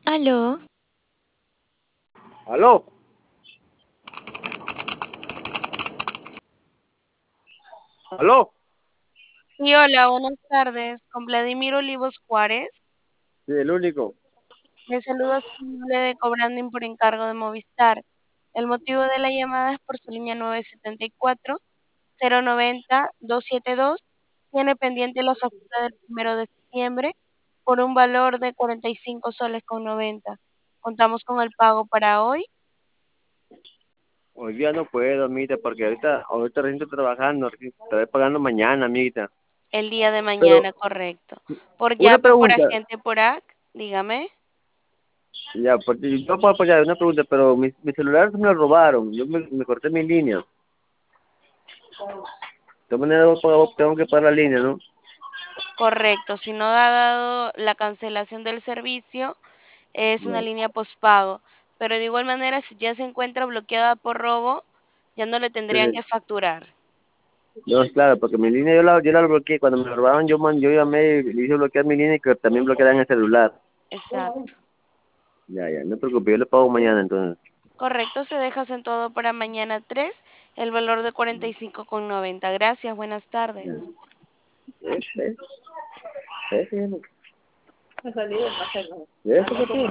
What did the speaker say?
Aló, ¿Aló? ¿Aló? Sí, hola, buenas tardes. Con Vladimir Olivos Juárez. Sí, el único. Le saludo a su nombre de Cobranding por encargo de Movistar. El motivo de la llamada es por su línea 974-090-272. Tiene pendiente la factura del 1 de septiembre por un valor de 45 soles con 90. Contamos con el pago para hoy, Hoy día no puedo, amiguita, porque ahorita recién estoy trabajando, estaré pagando mañana, amiguita. el día de Pero, mañana, correcto. Por una Yape o por pregunta, agente por AC, dígame. ya, porque yo puedo apoyar, una pregunta, pero mi celular se me lo robaron, me corté mi línea. De todas maneras, tengo que pagar la línea, ¿no? Correcto, si no ha dado la cancelación del servicio, es una Ya. línea postpago. Pero de igual manera, si ya se encuentra bloqueada por robo, ya no le tendrían Sí, que facturar. no, claro, porque mi línea yo la bloqueé, cuando me lo robaron yo llamé y le hice bloquear mi línea y que también bloquearan el celular. Exacto. Ya, no te preocupes, yo le pago mañana entonces. Correcto, se deja en todo para mañana 3, el valor de 45,90. Gracias, buenas tardes. Ya. Sí, sí, sí. Me salí del paseo. ¿Y eso qué tiene?